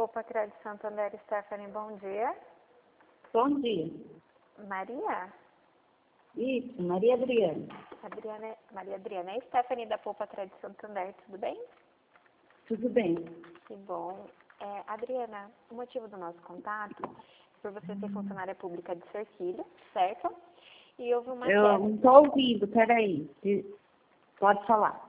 Poupa Crédito Santander, Stephanie, bom dia. Bom dia. Maria? Isso, Maria Adriana. Maria Adriana, é Stephanie da Poupa Crédito Santander, tudo bem? Tudo bem. Que bom. Adriana, o motivo do nosso contato é por você ser funcionária pública de Serquilho, certo? E houve uma Eu queda. não estou ouvindo, peraí. Pode falar.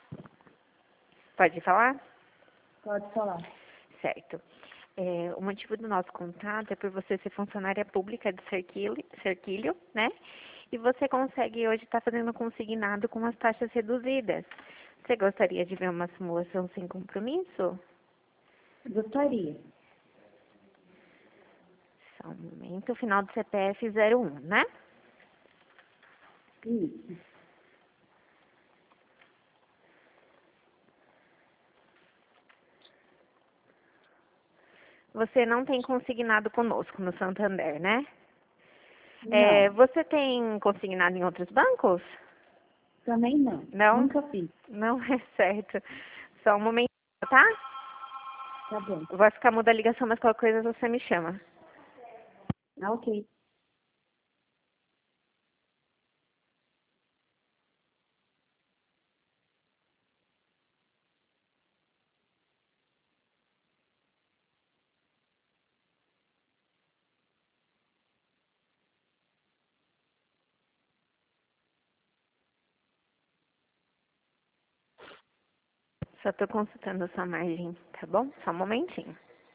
Pode falar? Pode falar. Certo. O motivo do nosso contato é por você ser funcionária pública de Serquilho, né? E você consegue hoje estar fazendo consignado com as taxas reduzidas. Você gostaria de ver uma simulação sem compromisso? Gostaria. Só um momento. Final do CPF 01, né? Isso. Você não tem consignado conosco no Santander, né? Não, Você tem consignado em outros bancos? também não. Não? Nunca fiz. Não é certo. Só um momento, tá? Tá bom. Vai ficar muda a ligação, mas qualquer coisa você me chama. Ah, ok. Só tô consultando a sua margem, tá bom? Só um momentinho.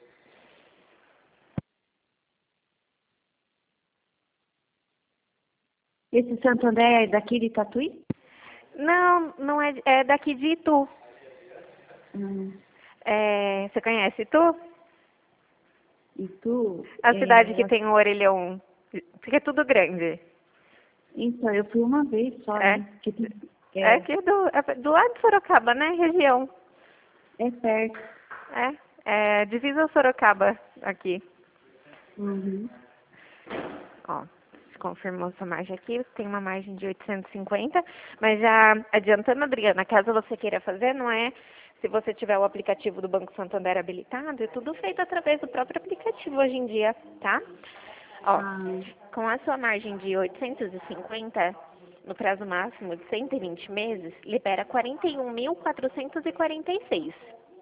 Esse Santander é daqui de Tatuí? Não, não é, é daqui de Itu. Hum. Você conhece Itu? E tu? A cidade que tem o orelhão, fica tudo grande. Então, eu fui uma vez só, É, né? Que, é aqui do lado de Sorocaba, né? Região. é perto. É divisa Sorocaba aqui. Uhum. Ó, confirmou sua margem aqui, você tem uma margem de 850, mas já adiantando, Adriana, caso você queira fazer, não é? Se você tiver o aplicativo do Banco Santander habilitado, é tudo feito através do próprio aplicativo hoje em dia, tá? Ó, Ah, com a sua margem de 850, no prazo máximo de 120 meses, libera 41.446.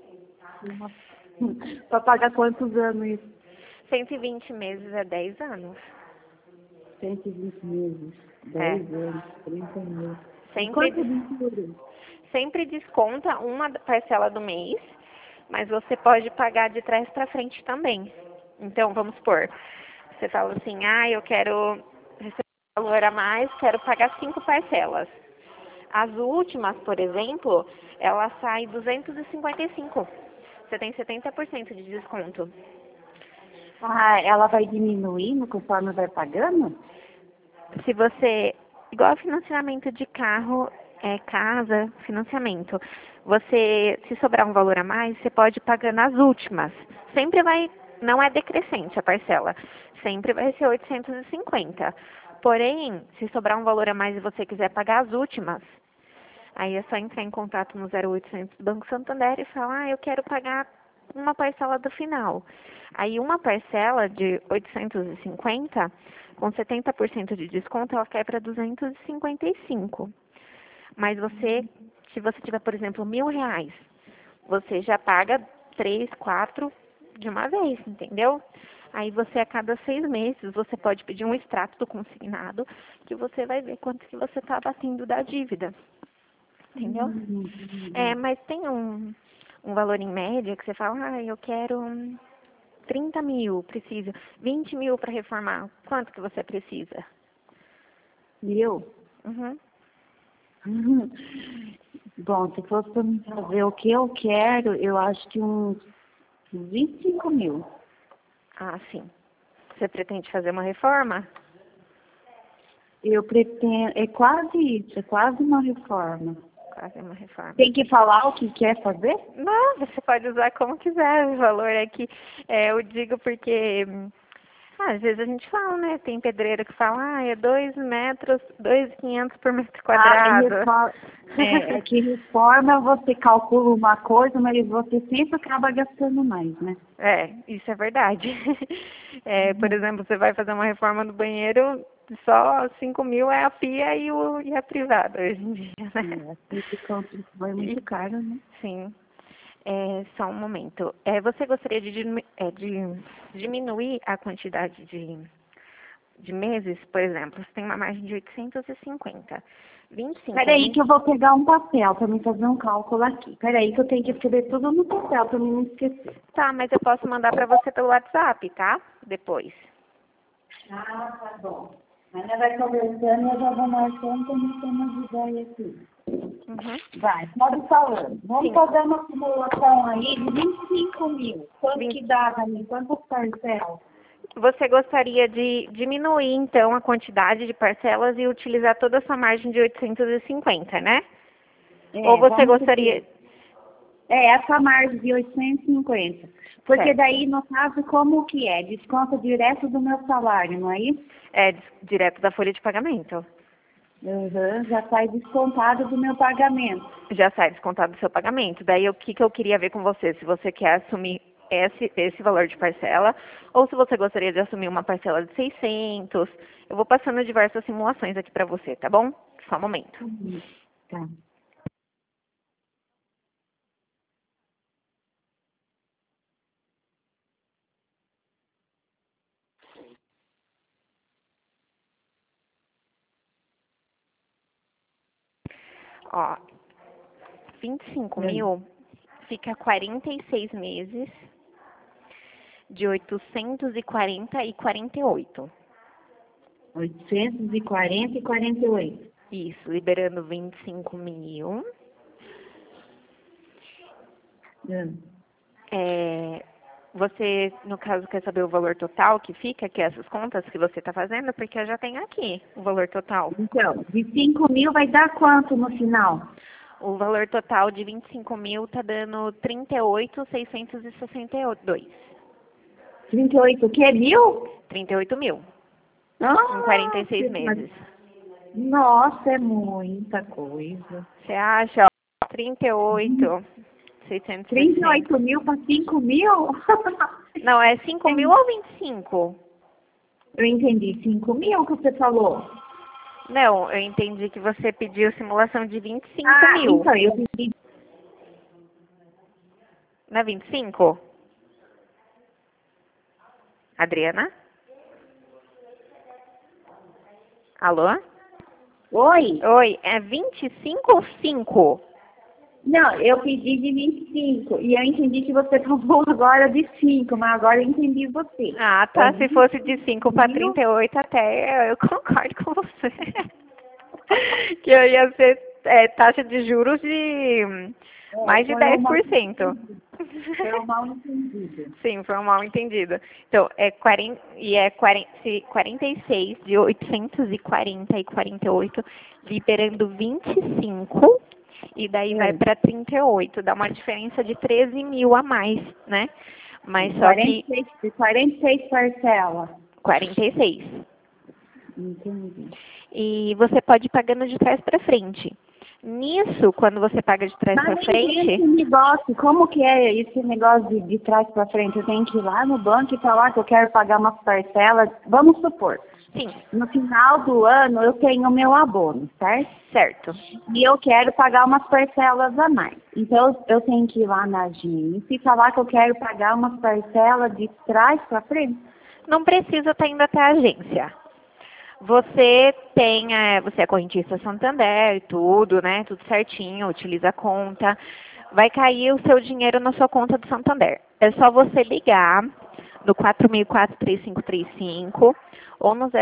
para pagar quantos anos isso? 120 meses é 10 anos. 120 meses, É. 10 anos, 30 mil. E Sempre, quanto de juros? sempre desconta uma parcela do mês, mas você pode pagar de trás para frente também. Então, vamos supor, você fala assim, eu quero receber um valor a mais, quero pagar 5 parcelas. As últimas, por exemplo, ela sai 255. Você tem 70% de desconto. Ah, ela vai diminuindo conforme vai pagando? Se você, igual financiamento de carro, casa, financiamento, você, se sobrar um valor a mais, você pode ir pagando as últimas. Sempre vai, não é decrescente a parcela, sempre vai ser 850. Porém, se sobrar um valor a mais e você quiser pagar as últimas, aí é só entrar em contato no 0800 do Banco Santander e falar, eu quero pagar uma parcela do final. Aí uma parcela de 850, com 70% de desconto, ela cai para 255. Mas você, se você tiver, por exemplo, R$ 1.000, você já paga 3, 4 de uma vez, entendeu? Aí você, a cada 6 meses, você pode pedir um extrato do consignado, que você vai ver quanto que você está abatendo da dívida. Entendeu? Mas tem um valor em média que você fala, eu quero 30 mil, preciso, 20 mil para reformar. Quanto que você precisa? Mil? Uhum. Bom, se fosse para me fazer o que eu quero, eu acho que uns 25 mil. Ah, sim. Você pretende fazer uma reforma? Eu pretendo, é quase isso, é quase uma reforma. Quase uma reforma. Tem que falar o que quer fazer? Não, você pode usar como quiser. O valor é que eu digo porque Ah, às vezes a gente fala, né? Tem pedreiro que fala, é 2 metros, 2.500 por metro quadrado. Que reforma você calcula uma coisa, mas você sempre acaba gastando mais, né? Isso é verdade. Por exemplo, você vai fazer uma reforma no banheiro, só 5.000 é a pia e a privada hoje em dia, né? Esse conto foi muito caro, né? Sim. Só um momento. Você gostaria de diminuir a quantidade de meses, por exemplo? Você tem uma margem de 850. 25 Peraí mil. que eu vou pegar um papel para me fazer um cálculo aqui. Peraí que eu tenho que escrever tudo no papel para mim não esquecer. Tá, mas eu posso mandar para você pelo WhatsApp, tá? Depois. Ah, tá bom. Mas nós vai conversando e eu já vou marcando para mim ter umas ideias aqui. Uhum. Vai, pode falando. Vamos Sim. fazer uma simulação aí de 25 mil. Quanto 20. que dá, Dani? Quantas parcelas? Você gostaria de diminuir, então, a quantidade de parcelas e utilizar toda a sua margem de 850, né? Ou você Vamos gostaria... supor. Essa margem de 850. Porque Certo. daí, no caso, como que é? Desconta direto do meu salário, não é isso? Direto da folha de pagamento. Já sai descontado do meu pagamento. Já sai descontado do seu pagamento. Daí, o que eu queria ver com você? Se você quer assumir esse valor de parcela, ou se você gostaria de assumir uma parcela de 600. Eu vou passando diversas simulações aqui para você, tá bom? Só um momento. Tá. Ó, 25 mil fica 46 meses de 840 e 48. 840 e 48. Isso, liberando 25 mil. Você, no caso, quer saber o valor total que fica, que é essas contas que você está fazendo? Porque eu já tenho aqui o valor total. Então, de 5 mil vai dar quanto no final? O valor total de 25 mil está dando 38.662. 38 o quê? Mil? 38 mil, em Ah, 46 meses. nossa, é muita coisa. Você acha? Ó, 38.660. 38 mil para 5 mil? Não, é 5 mil ou 25? Eu entendi, 5 mil que você falou. Não, eu entendi que você pediu simulação de 25 mil. Então, eu pedi. Não é 25? Adriana? Alô? Oi? Oi, é 25 ou 5? Não, eu pedi de 25 e eu entendi que você falou agora de 5, mas agora eu entendi você. Ah, tá. É Se fosse de 5 para 25 38, até eu concordo com você. Que eu ia ser taxa de juros de mais de foi um mal 10%. foi um mal entendido. Sim, foi um mal entendido. Então, 46 de 840 e 48, liberando 25, e daí vai para 38. Dá uma diferença de 13 mil a mais, né? Mas só que 46 parcelas. 46. Entendi. E você pode ir pagando de trás para frente. Nisso, quando você paga de trás para Mas frente... esse negócio, como que é esse negócio de trás para frente? Eu tenho que ir lá no banco e falar que eu quero pagar umas parcelas. Vamos supor, Sim, no final do ano eu tenho o meu abono, certo? certo. E eu quero pagar umas parcelas a mais. Então eu tenho que ir lá na agência e falar que eu quero pagar umas parcelas de trás para frente. Não precisa estar indo até a agência. Você você é correntista Santander, tudo, né? Tudo certinho, utiliza a conta. Vai cair o seu dinheiro na sua conta do Santander. É só você ligar no 4004-3535 ou no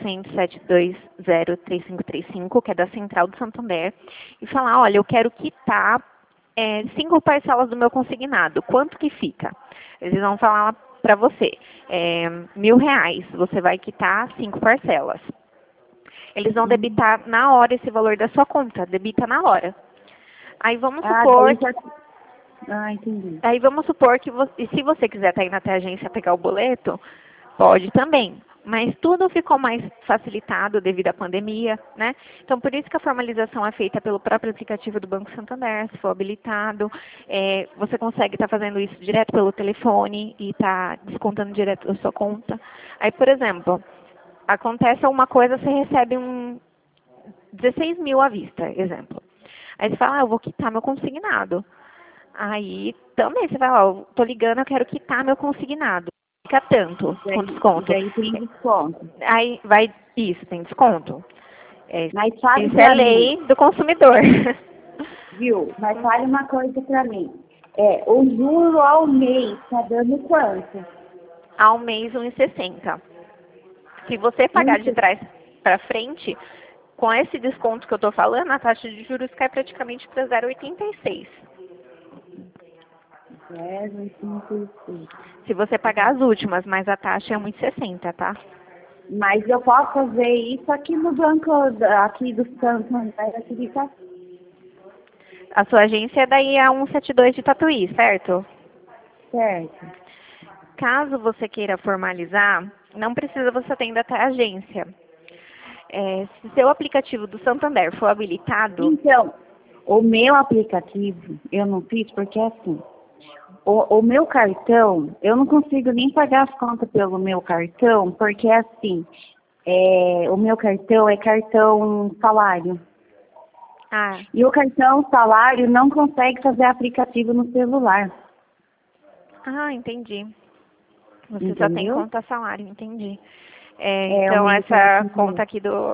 0800-720-3535, que é da Central do Santander, e falar, olha, eu quero quitar 5 parcelas do meu consignado. Quanto que fica? Eles vão falar para você, R$ 1.000, você vai quitar 5 parcelas. Eles vão debitar na hora esse valor da sua conta, debita na hora. Aí vamos supor entendi. Aí vamos supor que se você quiser estar indo até a agência pegar o boleto, Pode também, mas tudo ficou mais facilitado devido à pandemia, né? Então, por isso que a formalização é feita pelo próprio aplicativo do Banco Santander, se for habilitado. Você consegue estar fazendo isso direto pelo telefone e estar descontando direto da sua conta. Aí, por exemplo, acontece alguma coisa, você recebe 16 mil à vista, exemplo. Aí você fala, eu vou quitar meu consignado. Aí também você vai, eu tô ligando, eu quero quitar meu consignado. Fica tanto com E desconto. daí tem desconto. Aí vai, isso, tem desconto. Mas fale Isso é pra mim, lei do consumidor. viu? Mas fale uma coisa pra mim. O juro ao mês tá dando quanto? Ao mês 1,60. Se você pagar de trás para frente, com esse desconto que eu estou falando, a taxa de juros cai praticamente para 0,86. 0,86. Se você pagar as últimas, mas a taxa é 1,60, tá? Mas eu posso fazer isso aqui no banco, aqui do Santander, aqui de Itaú. A sua agência é daí a 172 de Tatuí, certo? Certo. Caso você queira formalizar, não precisa você atender até a agência. Se seu aplicativo do Santander for habilitado, Então, o meu aplicativo eu não fiz porque assim, o meu cartão, eu não consigo nem pagar as contas pelo meu cartão, porque assim, o meu cartão é cartão salário. ah, E o cartão salário não consegue fazer aplicativo no celular. entendi. Você só tem Entendeu? conta salário, entendi. O Então, meu essa aplicativo conta aqui do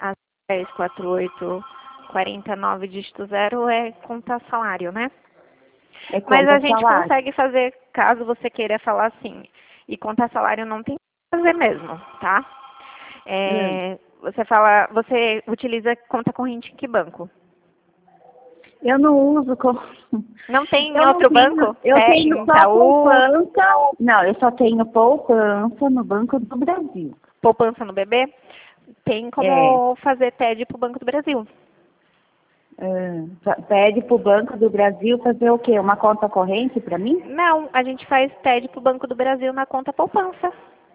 1048 49 dígito 0 é conta salário, né? é Mas a conta gente salário. consegue fazer, caso você queira falar assim, e conta salário não tem que fazer mesmo, tá? Hum. Você utiliza conta corrente em que banco? Eu não uso como. Não tem em Eu não outro tenho. banco? Eu tenho Em só Itaú, poupança. Não, eu só tenho poupança no Banco do Brasil. poupança no BB? Tem É. como fazer TED para o Banco do Brasil. Pede pro Banco do Brasil fazer o quê? Uma conta corrente para mim? Não, a gente faz TED para o Banco do Brasil na conta poupança.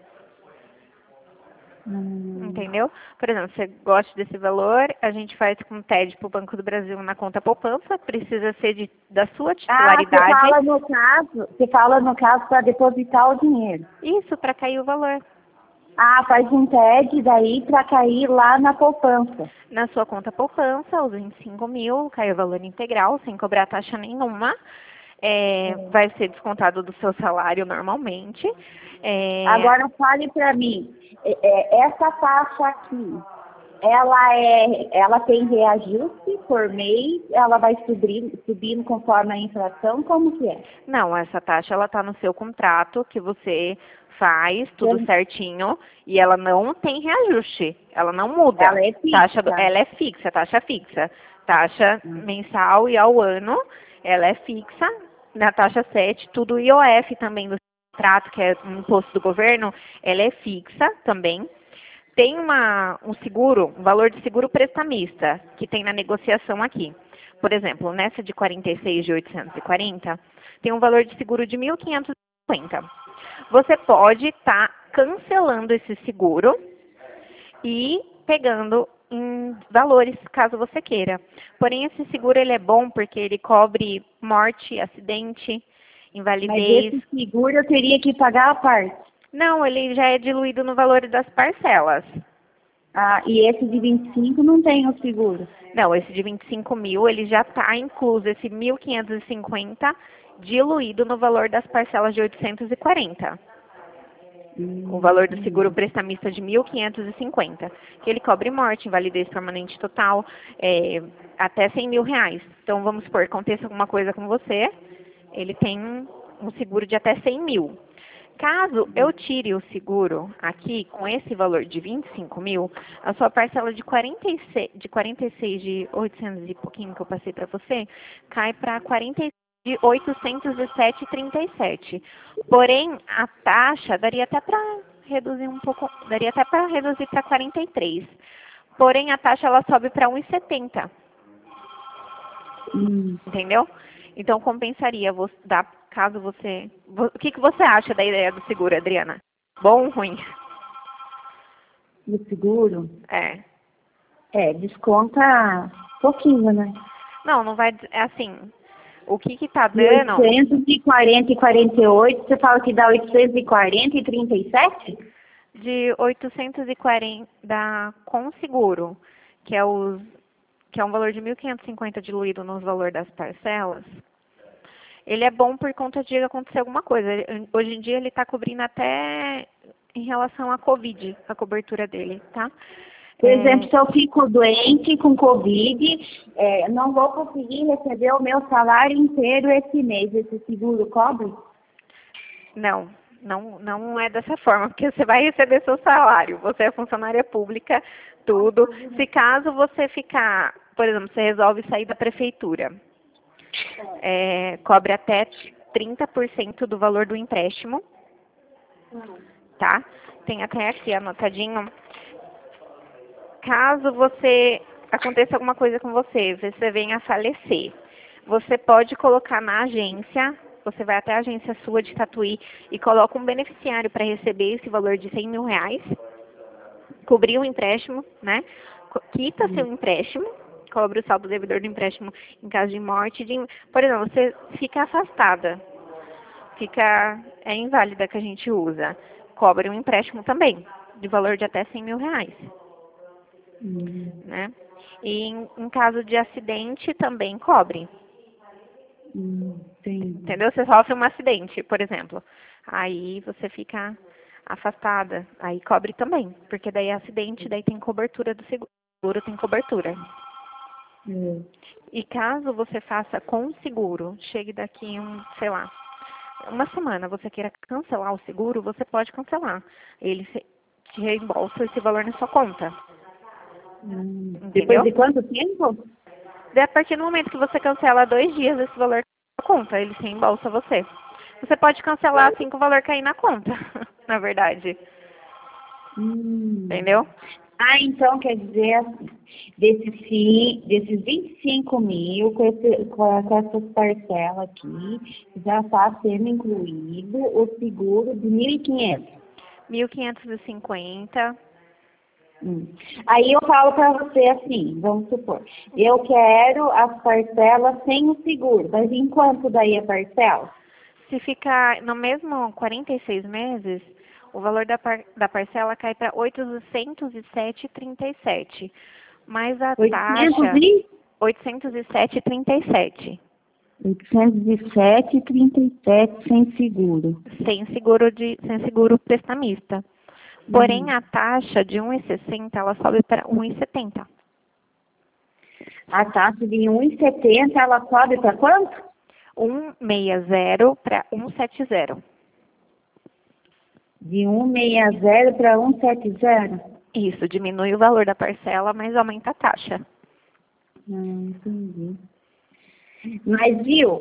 Hum. Entendeu? Por exemplo, você gosta desse valor, a gente faz com TED para o Banco do Brasil na conta poupança, precisa ser da sua titularidade. Você fala no caso para depositar o dinheiro. Isso, para cair o valor. Faz um TED daí para cair lá na poupança. Na sua conta poupança, os 25 mil, cai o valor integral, sem cobrar taxa nenhuma. Vai ser descontado do seu salário normalmente. Agora fale para mim, essa taxa aqui, ela tem reajuste por mês, ela vai subindo conforme a inflação, como que é? Não, essa taxa ela está no seu contrato que você faz tudo certinho e ela não tem reajuste, ela não muda. Ela é fixa. Ela é fixa, taxa fixa. Taxa mensal e ao ano, ela é fixa. Na taxa 7, tudo IOF também do contrato, que é um imposto do governo, ela é fixa também. Tem um seguro, um valor de seguro prestamista, que tem na negociação aqui. Por exemplo, nessa de 46 de 840, tem um valor de seguro de 1.550. Você pode estar cancelando esse seguro e pegando em valores, caso você queira. Porém, esse seguro ele é bom porque ele cobre morte, acidente, Mas invalidez. esse seguro eu teria que pagar a parte. Não, ele já é diluído no valor das parcelas. E esse de 25 não tem o seguro. Não, esse de 25 mil, ele já está incluso, esse 1.550 diluído no valor das parcelas de 840. O valor do seguro prestamista de 1.550, que ele cobre morte, invalidez permanente total, até 100 mil reais. Então, vamos supor, aconteça alguma coisa com você, ele tem um seguro de até 100 mil. Caso eu tire o seguro aqui com esse valor de 25 mil, a sua parcela de 46 de 800 e pouquinho que eu passei para você, cai para 46 de 807,37. Porém, a taxa daria até para reduzir um pouco, daria até para reduzir para 43. Porém, a taxa ela sobe para 1,70. Entendeu? Então compensaria caso você. O que você acha da ideia do seguro, Adriana? Bom ou ruim? Do seguro? É. Desconta pouquinho, né? Não, não vai... É assim, o que tá De dando... 840 e 48, você fala que dá 840 e 37? De 840 com seguro, que é um valor de 1.550 diluído no valor das parcelas, ele é bom por conta de acontecer alguma coisa. Hoje em dia ele está cobrindo até em relação à Covid, a cobertura dele, tá? Por exemplo, se eu fico doente com Covid, não vou conseguir receber o meu salário inteiro esse mês. Esse seguro cobre? Não é dessa forma, porque você vai receber seu salário, você é funcionária pública, tudo. Se caso você ficar, por exemplo, você resolve sair da prefeitura, cobre até 30% do valor do empréstimo, tá? Tem até aqui anotadinho. Caso aconteça alguma coisa com você venha a falecer, você pode colocar na agência, você vai até a agência sua de Tatuí e coloca um beneficiário para receber esse valor de R$ 100.000, cobrir o empréstimo, né? Quita seu empréstimo, cobre o saldo devedor do empréstimo em caso de morte. Por exemplo, você fica afastada, é inválida que a gente usa, cobre um empréstimo também, de valor de até R$ 100.000. Né? E em caso de acidente também cobre. Entendeu? Você sofre um acidente, por exemplo. Aí você fica afastada. Aí cobre também. Porque daí é acidente, daí tem cobertura do seguro, tem cobertura. E caso você faça com seguro, chegue daqui sei lá, uma semana, você queira cancelar o seguro, você pode cancelar. Ele te reembolsa esse valor na sua conta. Depois de quanto tempo? A partir do momento que você cancela 2 dias, esse valor na conta, ele se reembolsa você. Você pode cancelar assim que o valor cair na conta, na verdade. Entendeu? Então quer dizer, desses 25 mil, com essas parcelas aqui, já está sendo incluído o seguro de 1.500. 1.550. Aí eu falo para você assim, vamos supor, eu quero as parcelas sem o seguro, mas em quanto daí a parcela? Se ficar no mesmo 46 meses, o valor da parcela cai para 807,37. Mais a taxa... 807,37. 807,37 sem seguro. Sem seguro prestamista. Porém, a taxa de 1,60, ela sobe para 1,70. A taxa de 1,70, ela sobe para quanto? 160 para 170. De 160 para 170? Isso, diminui o valor da parcela, mas aumenta a taxa. Entendi. Mas, viu,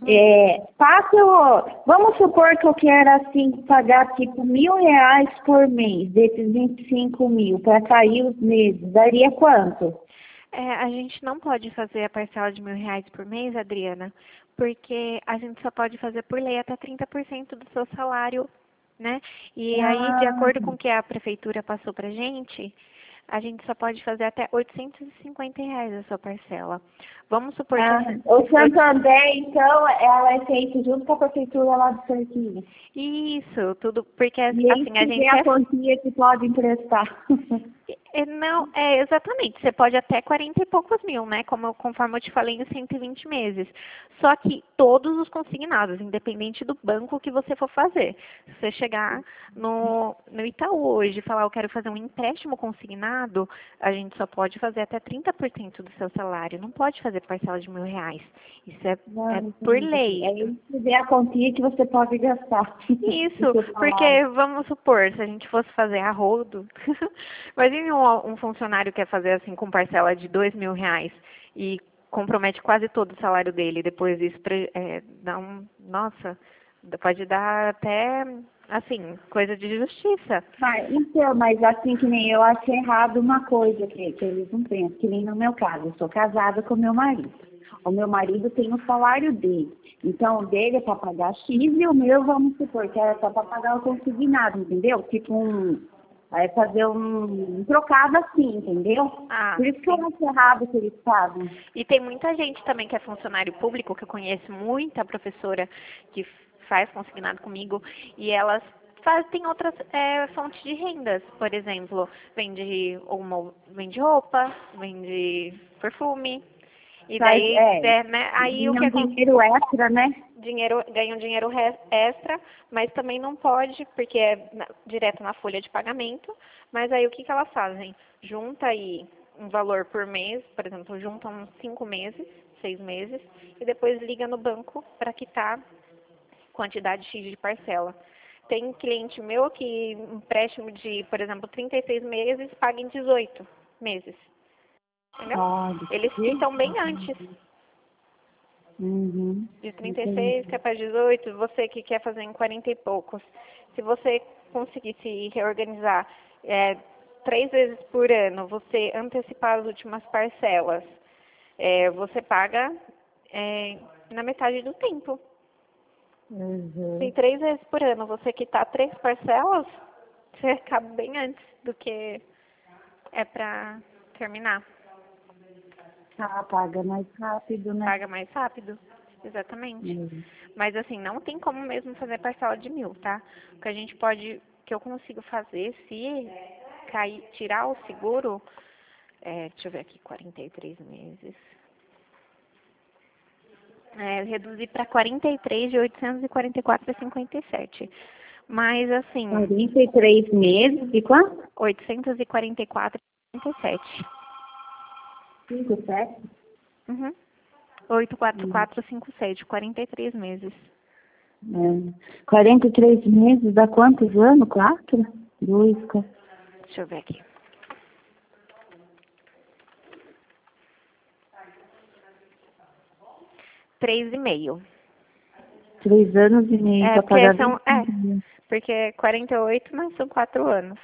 vamos supor que eu quero, assim, pagar, tipo, R$ 1.000 por mês, desses 25 mil, para cair os meses, daria quanto? A gente não pode fazer a parcela de R$ 1.000 por mês, Adriana, porque a gente só pode fazer por lei até 30% do seu salário, né? E aí, de acordo com o que a prefeitura passou pra gente, a gente só pode fazer até R$ 850 a sua parcela. Vamos supor que... O Santander, então, ela é feita junto com a prefeitura lá de Cerquilha. Isso, tudo, porque E assim, a gente... a quantia que pode emprestar. Não, exatamente, você pode até 40 e poucos mil, né? Conforme eu te falei, em 120 meses. Só que todos os consignados, independente do banco que você for fazer. Se você chegar no Itaú hoje e falar, eu quero fazer um empréstimo consignado, a gente só pode fazer até 30% do seu salário. Não pode fazer parcela de R$ 1.000. Isso é por lei. Você vê a quantia que você pode gastar. Isso, porque vamos supor, se a gente fosse fazer a rodo, imagine um funcionário que quer fazer assim com parcela de R$ 2.000 e compromete quase todo o salário dele, depois isso dá pode dar até, assim, coisa de justiça. Mas assim que nem eu acho errado uma coisa que eles não pensam, que nem no meu caso, eu sou casada com meu marido. o meu marido tem o salário dele. Então, o dele é para pagar X e o meu, vamos supor, que é só para pagar o consignado, entendeu? Tipo vai fazer um trocado assim, entendeu? Ah, Por isso que eu sim. acho errado que eles fazem. E tem muita gente também que é funcionário público, que eu conheço muita professora que faz consignado comigo, e elas têm outras fontes de rendas. Por exemplo, vende roupa, vende perfume. E Faz, daí, né, aí o ganha que um dinheiro extra, né? ganha um dinheiro extra, mas também não pode, porque é direto na folha de pagamento. Mas aí o que elas fazem? Junta aí um valor por mês, por exemplo, juntam 5 meses, 6 meses, e depois liga no banco para quitar quantidade X de parcela. Tem cliente meu que empréstimo de, por exemplo, 36 meses paga em 18 meses. Entendeu? Pode Eles ser. quitam bem antes. Uhum. De Entendi. 36 que é para 18, você que quer fazer em 40 e poucos. Se você conseguir se reorganizar 3 vezes por ano, você antecipar as últimas parcelas, você paga na metade do tempo. Se Uhum. 3 vezes por ano você quitar 3 parcelas, você acaba bem antes do que é para terminar. Ah, paga mais rápido, né? Paga mais rápido. Exatamente. Uhum. Mas assim, não tem como mesmo fazer parcela de 1.000, tá? O que a gente pode, que eu consigo fazer, se tirar o seguro, deixa eu ver aqui, 43 meses. Reduzir para 43 de 844,57. Mas assim, 43 meses e quanto? 844,57. 5, 7? Uhum. 84457, 43 meses. 43 meses dá quantos anos? 4? 2, Deixa eu ver aqui. 3,5. 3 anos e meio para Porque pagar são, 25 mil. porque é 48, mas são 4 anos.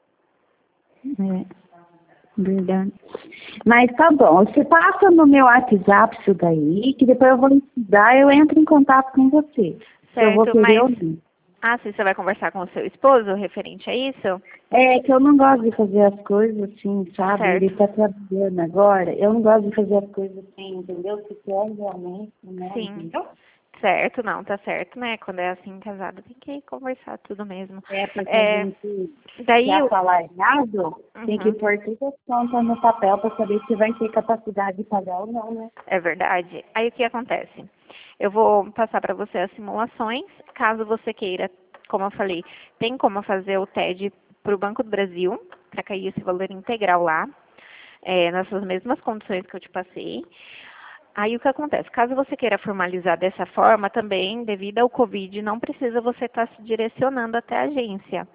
É, verdade. Mas tá bom, você passa no meu WhatsApp isso daí, que depois eu vou estudar, eu entro em contato com você. Se eu vou Certo, querer mas, ou não. sim, você vai conversar com o seu esposo referente a isso? É que eu não gosto de fazer as coisas assim, sabe? Ele Certo. está trabalhando agora. Eu não gosto de fazer as coisas assim, entendeu? Se quer realmente, né? Sim. Entendeu? Certo, não, tá certo, né? Quando é assim, casado, tem que conversar tudo mesmo. É, porque a É, gente daí, já falar errado, tem que uhum, pôr todas as contas no papel para saber se vai ter capacidade de pagar ou não, né? é verdade. Aí o que acontece? Eu vou passar para você as simulações. Caso você queira, como eu falei, tem como fazer o TED para o Banco do Brasil, para cair esse valor integral lá, nessas mesmas condições que eu te passei. Aí o que acontece? Caso você queira formalizar dessa forma, também, devido ao Covid, não precisa você estar se direcionando até a agência.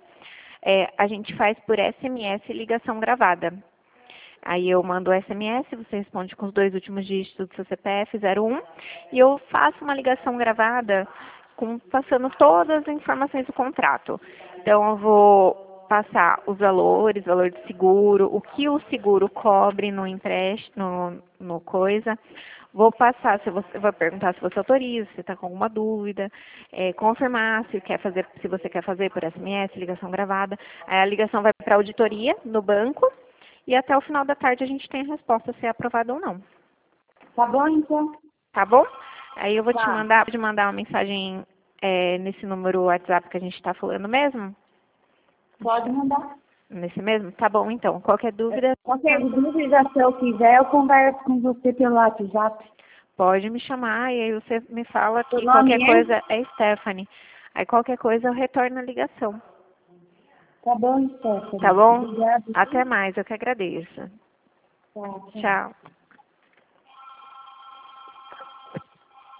A gente faz por SMS ligação gravada. Aí eu mando o SMS, você responde com os 2 últimos dígitos do seu CPF, 01, e eu faço uma ligação gravada passando todas as informações do contrato. Então eu vou passar os valores, valor de seguro, o que o seguro cobre no empréstimo, no coisa. Vou passar, vou perguntar se você autoriza, se está com alguma dúvida, confirmar se você quer fazer por SMS, ligação gravada. Aí a ligação vai para a auditoria no banco e até o final da tarde a gente tem a resposta se é aprovado ou não. Tá bom, então? Tá bom? Aí eu vou Tá. te mandar uma mensagem nesse número WhatsApp que a gente está falando mesmo? Pode mandar. Nesse mesmo? Tá bom, então. Qualquer dúvida, Qualquer dúvida, se eu quiser, eu converso com você pelo WhatsApp. pode me chamar e aí você me fala Seu que nome qualquer é? coisa é Stephanie. Aí qualquer coisa eu retorno a ligação. Tá bom, Tá Stephanie. bom? Obrigada. Até mais, eu que agradeço. Tchau, tchau. Tchau.